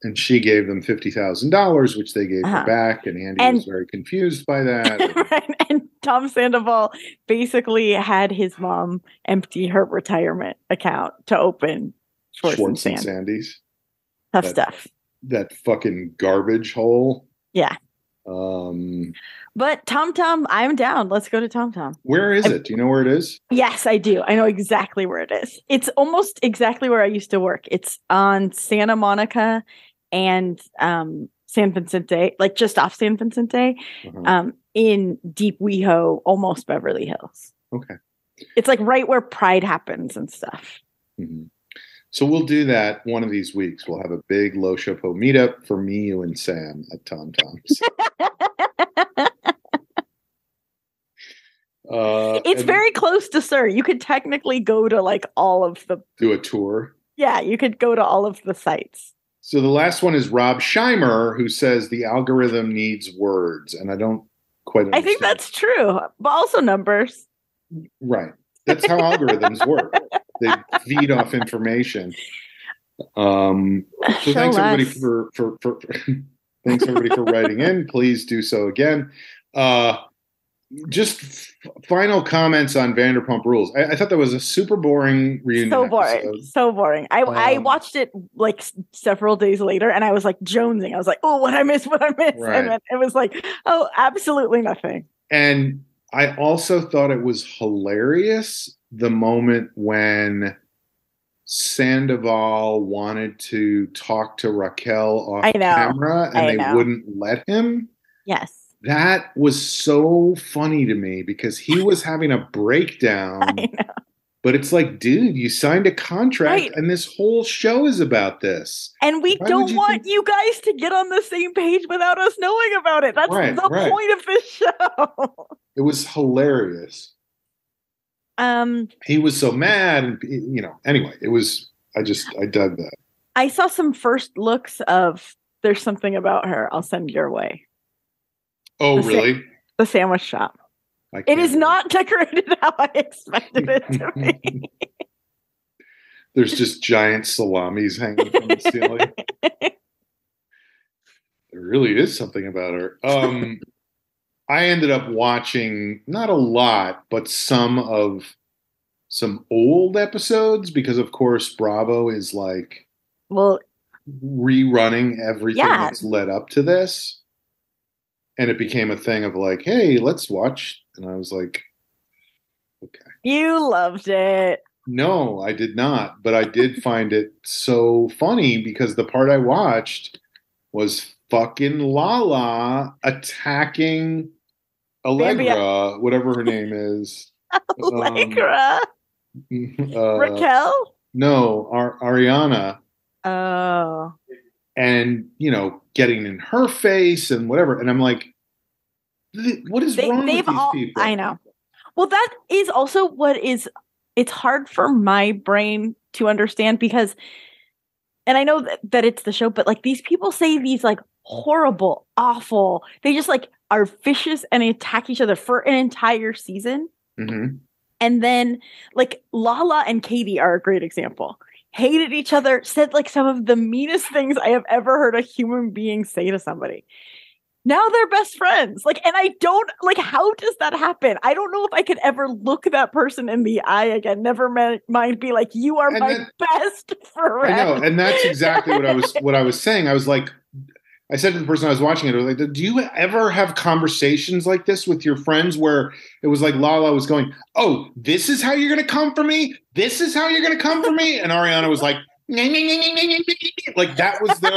and she gave them fifty thousand dollars, which they gave Uh-huh. her back. And Andy And- was very confused by that. Right. And Tom Sandoval basically had his mom empty her retirement account to open Schwartz, Schwartz and and Sand. Sandy's. Tough That- stuff. That fucking garbage hole. Yeah. Um, But Tom Tom, I'm down. Let's go to Tom Tom. where is I- it? Do you know where it is? Yes, I do. I know exactly where it is. It's almost exactly where I used to work. It's on Santa Monica and um, San Vicente, like just off San Vicente, Uh-huh. um, in Deep WeHo, almost Beverly Hills. Okay. It's like right where Pride happens and stuff. Mhm. So we'll do that one of these weeks. We'll have a big Low Chapeau meetup for me, you, and Sam at Tom Tom's. uh, It's and very close to Sir. You could technically go to like all of the, do a tour. yeah, you could go to all of the sites. So the last one is Rob Scheimer, who says the algorithm needs words, and I don't quite understand. I think that's true, but also numbers. right. That's how algorithms work. They feed off information. Um, so Show thanks everybody less. for, for, for, for thanks everybody for writing in. Please do so again. Uh, just f- final comments on Vanderpump Rules. I, I thought that was a super boring reunion. So boring, episode. so boring. I I Um, watched it like s- several days later, and I was like jonesing. I was like, "Oh, what I missed, what I missed," Right. and then it was like, "Oh, absolutely nothing." And I also thought it was hilarious the moment when Sandoval wanted to talk to Raquel off I know. camera and I they know. wouldn't let him. Yes, That was so funny to me because he was having a breakdown. I know. But it's like, dude, you signed a contract Right. and this whole show is about this. And we Why would don't you want think- you guys to get on the same page without us knowing about it. That's Right, the right. point of this show. It was hilarious. um, He was so mad. And, you know, anyway, it was, I just, I dug that. I saw some first looks of "There's Something About Her." I'll send your way. Oh, The sa- really? The sandwich shop. I It can't is wait. not decorated how I expected it to be. There's just giant salamis hanging from the ceiling. There really is something about her. Um, I ended up watching not a lot, but some of some old episodes because, of course, Bravo is like Well, rerunning everything Yeah. that's led up to this. And it became a thing of like, hey, let's watch. And I was like, okay. you loved it. No, I did not. But I did find it so funny because the part I watched was fucking Lala attacking Allegra, whatever her name is. Allegra. Uh, Raquel? No, Ar- Ariana. Oh. And, you know, getting in her face and whatever. And I'm like, "Th- what is They, wrong with they've these all, people? I know. Well, that is also what is, it's hard for my brain to understand because, and I know that, that it's the show, but like these people say these like horrible, awful, they just like are vicious and attack each other for an entire season. Mhm. And then like Lala and Katie are a great example. Hated each other, said like some of the meanest things I have ever heard a human being say to somebody. Now they're best friends. Like, and I don't like, how does that happen? I don't know if I could ever look that person in the eye again. Never mi- mind be like, you are And my that- best friend. I know. And that's exactly what I was, what I was saying. I was like, I said to the person I was watching it, I was like, do you ever have conversations like this with your friends where it was like Lala was going, oh, this is how you're going to come for me? This is how you're going to come for me? And Ariana was like, "Nyeh, nyeh, nyeh, nyeh, nyeh, nyeh, nyeh." Like that was their,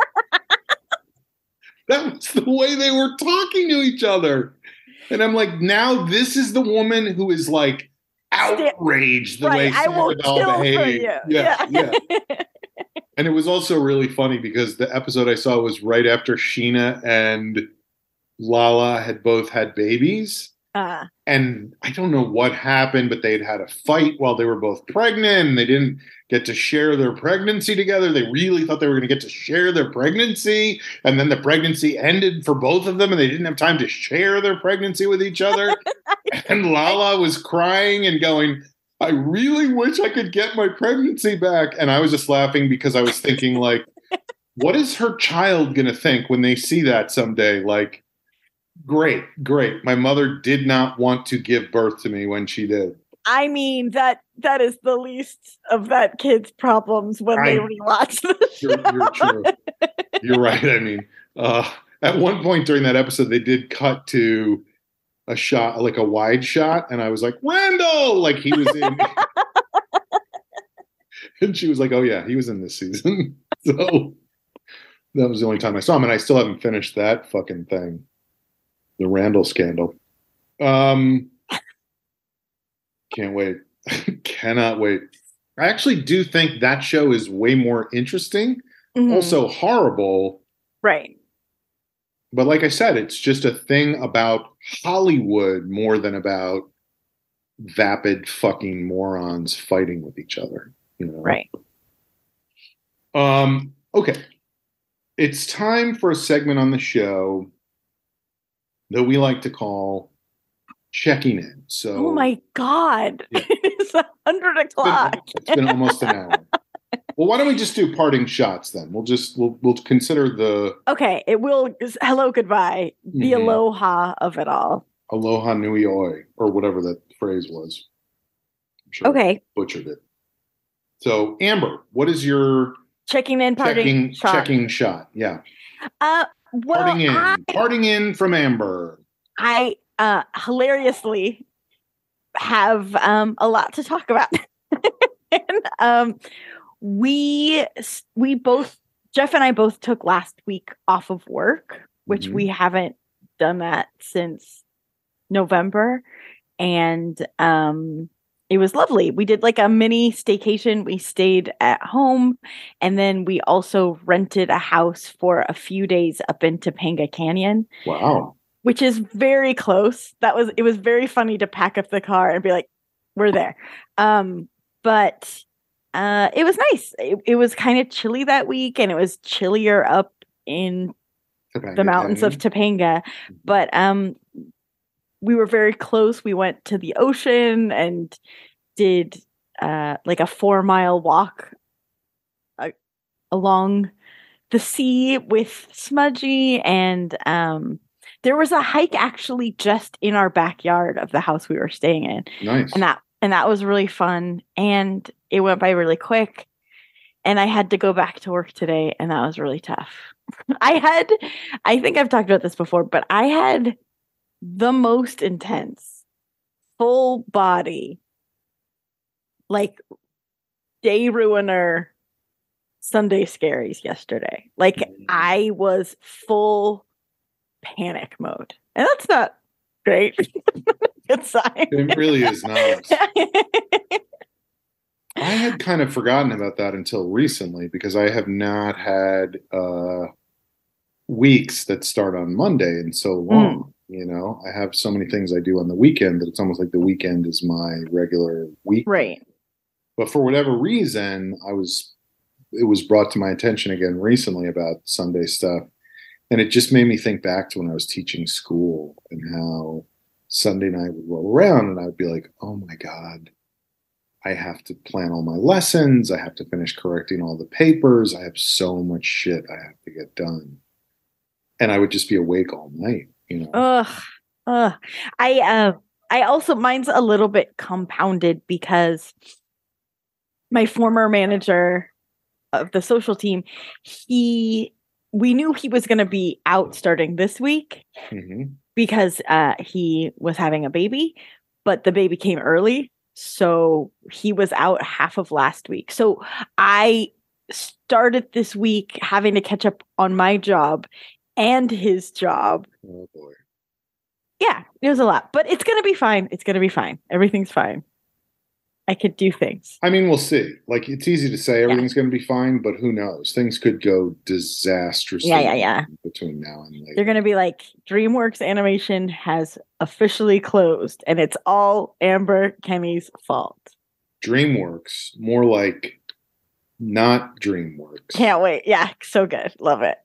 that was the way they were talking to each other. And I'm like, now this is the woman who is like outraged the way Right, I will Sandoval kill for behaved. you. Yeah, yeah. And it was also really funny because the episode I saw was right after Sheena and Lala had both had babies. Uh, And I don't know what happened, but they'd had a fight while they were both pregnant and they didn't get to share their pregnancy together. They really thought they were going to get to share their pregnancy. And then the pregnancy ended for both of them and they didn't have time to share their pregnancy with each other. And Lala was crying and going, I really wish I could get my pregnancy back. And I was just laughing because I was thinking like, What is her child going to think when they see that someday? Like, great, great. My mother did not want to give birth to me when she did. I mean, that that is the least of that kid's problems when I, they rewatch the show. You're, you're true. You're right. I mean, uh, at one point during that episode, they did cut to a shot, like a wide shot, and I was like, Randall! Like he was in. And she was like, oh, yeah, he was in this season. So that was the only time I saw him, and I still haven't finished that fucking thing. The Randall scandal. Um... Can't wait. Cannot wait. I actually do think that show is way more interesting. Mm-hmm. Also horrible. Right. But like I said, it's just a thing about Hollywood more than about vapid fucking morons fighting with each other. You know? Right. Um, okay. It's time for a segment on the show that we like to call Checking In. So, oh my God, yeah. It's a hundred o'clock. It's been, it's been almost an hour. Well, why don't we just do parting shots then? We'll just we'll we'll consider the okay. It will hello goodbye, the mm-hmm. aloha of it all. Aloha nui oi, or whatever that phrase was. I'm sure okay, I butchered it. So, Amber, what is your checking in parting checking shot? Checking shot. Yeah. Uh, well, parting in, I, parting in from Amber. I. Uh, hilariously have um, a lot to talk about. and, um, we we both Jeff and I both took last week off of work, which mm-hmm. we haven't done that since November, and um, it was lovely. We did like a mini staycation. We stayed at home, and then we also rented a house for a few days up in Topanga Canyon. Wow. Which is very close. That was it was very funny to pack up the car and be like, we're there. Um, but uh, it was nice. It, it was kind of chilly that week, and it was chillier up in Topanga the mountains Canyon. Of Topanga. But um, we were very close. We went to the ocean and did uh, like a four mile walk uh, along the sea with Smudgy, and um, there was a hike actually just in our backyard of the house we were staying in. Nice. And that and that was really fun. And it went by really quick. And I had to go back to work today, and that was really tough. I had, I think I've talked about this before, but I had the most intense full body, like day ruiner Sunday scaries yesterday. Like I was full panic mode, and that's not great. Good sign. It really is not. I had kind of forgotten about that until recently, because I have not had uh, weeks that start on Monday in so long. Mm. You know, I have so many things I do on the weekend that it's almost like the weekend is my regular week. Right. But for whatever reason, I was, it was brought to my attention again recently about Sunday stuff. And it just made me think back to when I was teaching school and how Sunday night would roll around and I would be like, oh my God, I have to plan all my lessons. I have to finish correcting all the papers. I have so much shit I have to get done. And I would just be awake all night, you know? Ugh. Ugh. I, uh, I also, mine's a little bit compounded because my former manager of the social team, he, we knew he was going to be out starting this week mm-hmm. because uh, he was having a baby, but the baby came early. So he was out half of last week. So I started this week having to catch up on my job and his job. Oh boy. Yeah, it was a lot, but it's going to be fine. It's going to be fine. Everything's fine. I could do things. I mean, we'll see. Like, it's easy to say everything's yeah. going to be fine, but who knows? Things could go disastrously yeah, yeah, yeah. between now and later. They're going to be like, DreamWorks Animation has officially closed, and it's all Amber Kenny's fault. DreamWorks, more like not DreamWorks. Can't wait. Yeah, so good. Love it.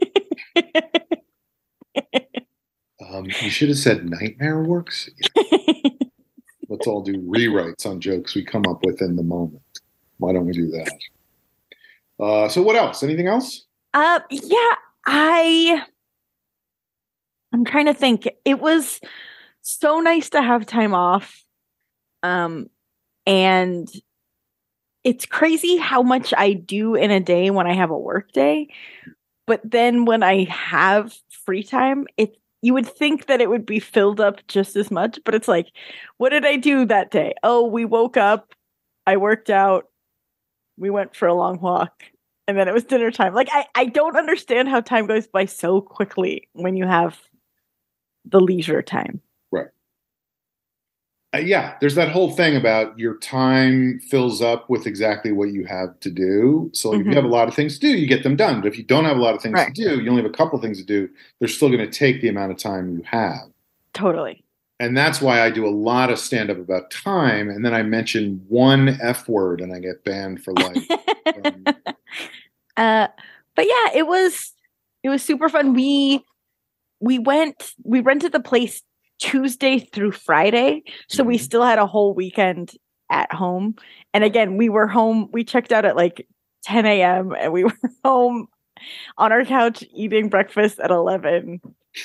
um, you should have said Nightmare Works. Yeah. Let's all do rewrites on jokes we come up with in the moment. Why don't we do that? Uh, so what else? Anything else? Uh, yeah, I I'm trying to think. It was so nice to have time off. Um, and it's crazy how much I do in a day when I have a work day. But then when I have free time, it you would think that it would be filled up just as much, but it's like, what did I do that day? Oh, we woke up, I worked out, we went for a long walk, and then it was dinner time. Like I, I don't understand how time goes by so quickly when you have the leisure time. Right. Uh, yeah, there's that whole thing about your time fills up with exactly what you have to do. So like, Mhm. if you have a lot of things to do, you get them done. But if you don't have a lot of things Right. to do, you only have a couple of things to do, they're still going to take the amount of time you have. Totally. And that's why I do a lot of stand-up about time, and then I mention one F word and I get banned for life. um, uh, but yeah, it was it was super fun. We we went we rented the place Tuesday through Friday, so we Mhm. still had a whole weekend at home. And again, we were home. We checked out at like ten a.m. and we were home on our couch eating breakfast at eleven.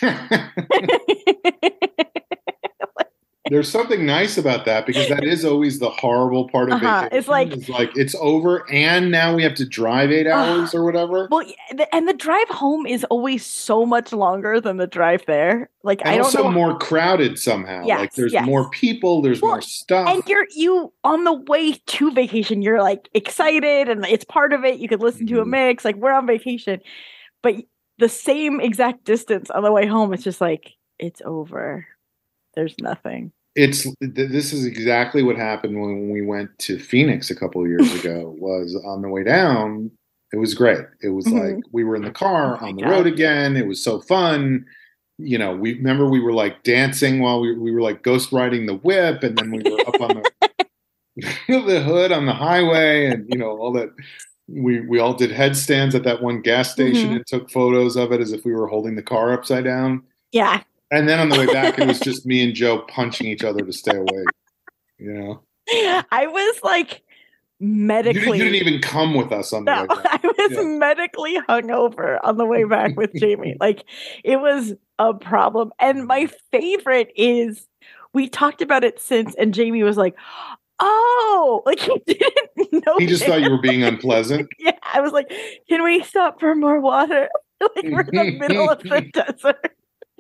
There's something nice about that, because that is always the horrible part of Uh-huh. vacation. It's like- it's like it's over and now we have to drive eight hours or whatever. Well, yeah, the- and the drive home is always so much longer than the drive there. Like And I don't also know. more crowded somehow. Yes, like there's yes. more people, there's Well, more stuff. And you're you on the way to vacation, you're like excited and it's part of it. You could listen to a Mhm. mix, like we're on vacation. But the same exact distance on the way home, it's just like it's over. There's nothing. It's th- this is exactly what happened when we went to Phoenix a couple of years ago. Was on the way down, it was great. It was Mhm. like we were in the car Oh my on the God. road again. It was so fun. You know, we remember we were like dancing while we we were like ghost riding the whip, and then we were up on the the hood on the highway, and you know all that. We we all did headstands at that one gas station Mhm. and took photos of it as if we were holding the car upside down. Yeah. And then on the way back, it was just me and Joe punching each other to stay awake. You know, I was like you, medically didn't- you didn't even come with us on the No, way back. I was Yeah. medically hungover on the way back with Jamie. Like it was a problem. And my favorite is we talked about it since, and Jamie was like, "Oh, like he didn't know." He just thought you were being unpleasant. Yeah, I was like, "Can we stop for more water?" Like we're in the middle of the desert.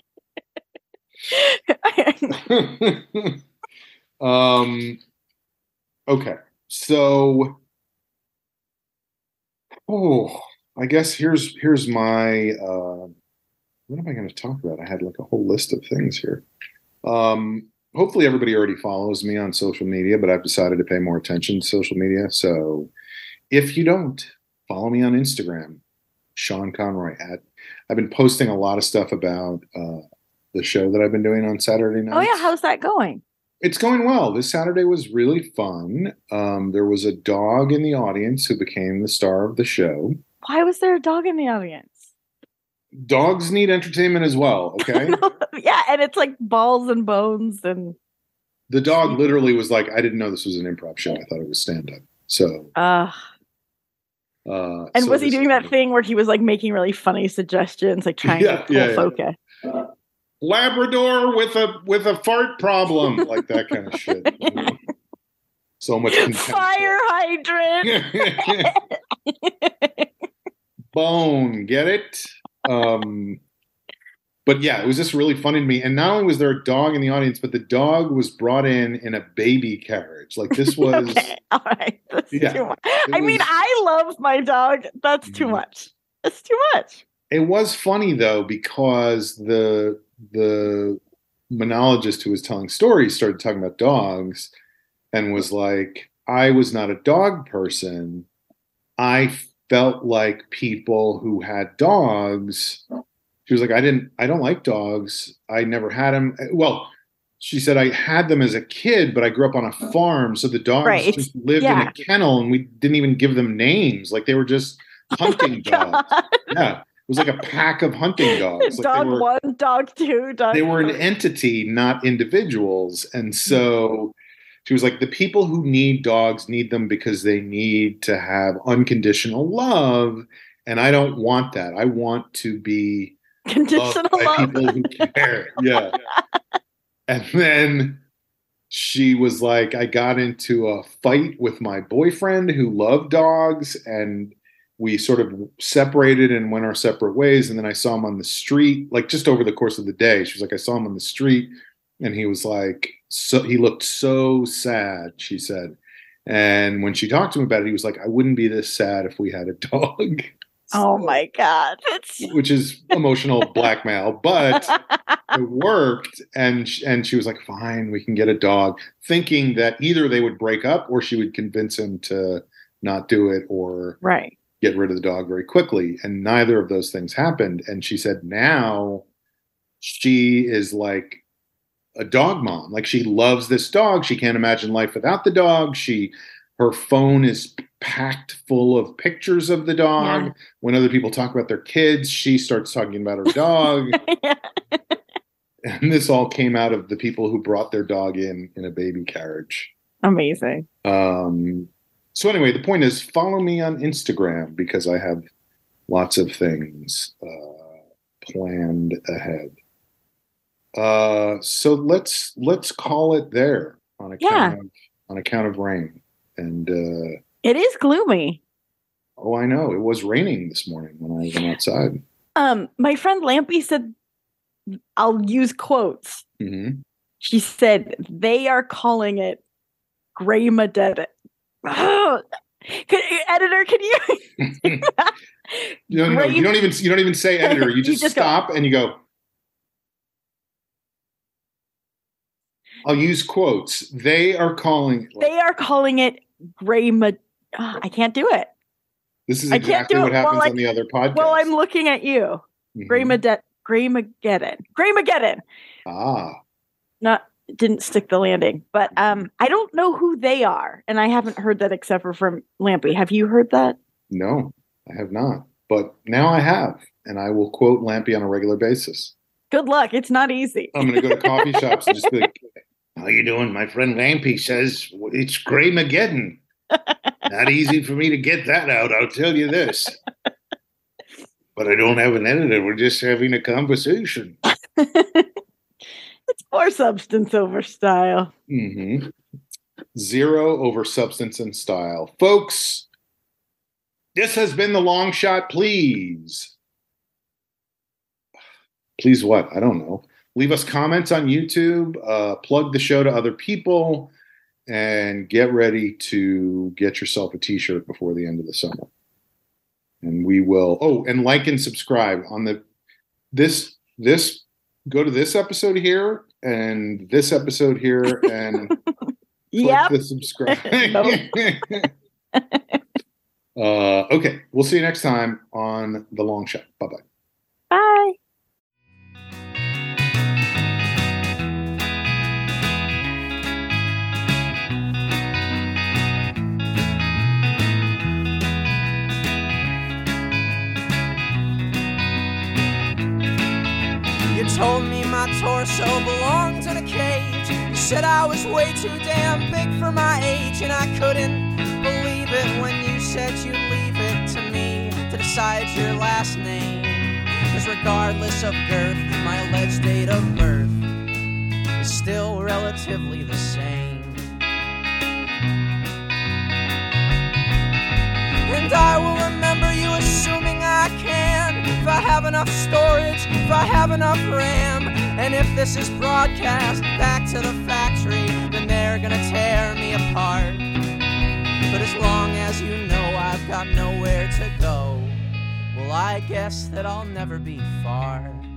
um. Okay, so oh, I guess here's here's my. Uh, what am I going to talk about? I had like a whole list of things here. Um, hopefully, everybody already follows me on social media, but I've decided to pay more attention to social media. So, if you don't, follow me on Instagram, Sean Conroy. At I've been posting a lot of stuff about uh, the show that I've been doing on Saturday nights. Oh yeah, how's that going? It's going well. This Saturday was really fun. Um, there was a dog in the audience who became the star of the show. Why was there a dog in the audience? Dogs need entertainment as well, okay? Yeah, and it's like balls and bones and The dog literally was like, I didn't know this was an improv show. I thought it was stand-up. So, uh uh, and so was he this- doing that thing where he was like making really funny suggestions, like trying Yeah, to pull yeah, yeah. focus? Labrador with a with a fart problem, like that kind of shit. You know? So much contempt. Fire hydrant. Bone, get it? Um, but yeah, it was just really funny to me. And not only was there a dog in the audience, but the dog was brought in in a baby carriage. Like this was, Okay, all right. That's Yeah, too much. it I mean, was- I love my dog. That's too Mhm. much. That's too much. it was funny though, because the the monologist who was telling stories started talking about dogs and was like, I was not a dog person. I felt like people who had dogs. She was like, I didn't, I don't like dogs. I never had them. Well, she said, I had them as a kid, but I grew up on a farm. So the dogs Right, it's- just lived yeah. in a kennel and we didn't even give them names. Like they were just hunting dogs. God. Yeah. It was like a pack of hunting dogs. Like Dog they were, one, dog two, dog they were an three. entity, not individuals. And so she was like, the people who need dogs need them because they need to have unconditional love. And I don't want that. I want to be Conditional loved by love. people who care. Yeah. And then she was like, I got into a fight with my boyfriend who loved dogs, and we sort of separated and went our separate ways. And then I saw him on the street, like just over the course of the day. She was like, I saw him on the street, and he was like, so he looked so sad, she said. And when she talked to him about it, he was like, I wouldn't be this sad if we had a dog. Oh my God. That's... Which is emotional blackmail, but it worked. And, and she was like, fine, we can get a dog, thinking that either they would break up or she would convince him to not do it or right. get rid of the dog very quickly. And neither of those things happened. And she said now she is like a dog mom. Like she loves this dog. She can't imagine life without the dog. She, her phone is packed full of pictures of the dog. Yeah. When other people talk about their kids, she starts talking about her dog. Yeah. And this all came out of the people who brought their dog in in a baby carriage. Amazing. Um, so anyway, the point is, follow me on Instagram because I have lots of things uh, planned ahead. Uh, so let's let's call it there on account yeah. of, on account of rain. And uh, it is gloomy. Oh, I know. It was raining this morning when I went outside. Um, my friend Lampy said, I'll use quotes. Mm-hmm. She said, they are calling it Gray Madeddin. Editor, can you? no, no, you don't even you don't even say editor. You just, you just stop go. And you go. I'll use quotes. They are calling. They are calling it Gray Mad. Oh, I can't do it. This is exactly what happens well, on the other podcast. Well, I'm looking at you. Mm-hmm. Gray Madeddin. Gray Mageddon. Gray Mageddon. Ah. Not didn't stick the landing, but um, I don't know who they are, and I haven't heard that except for from Lampy. Have you heard that? No, I have not. But now I have, and I will quote Lampy on a regular basis. Good luck. It's not easy. I'm going to go to coffee shops and just be like, how you doing? My friend Lampy says it's Gray Mageddon. Not easy for me to get that out, I'll tell you this. But I don't have an editor. We're just having a conversation. It's more substance over style. Mm-hmm. Zero over substance and style. Folks, this has been The Long Shot. Please. Please what? I don't know. Leave us comments on YouTube. Uh, plug the show to other people. And get ready to get yourself a t-shirt before the end of the summer. And we will, oh, and like and subscribe on the, this, this, go to this episode here and this episode here and yep. click the subscribe. uh, okay. We'll see you next time on The Long Shot. Bye-bye. Bye. You told me my torso belonged in a cage. You said I was way too damn big for my age, and I couldn't believe it when you said you'd leave it to me to decide your last name. 'Cause regardless of girth, my alleged date of birth is still relatively the same. And I will remember you assuming I can, if I have enough storage, if I have enough RAM. And if this is broadcast back to the factory, then they're gonna tear me apart. But as long as you know I've got nowhere to go, well, I guess that I'll never be far.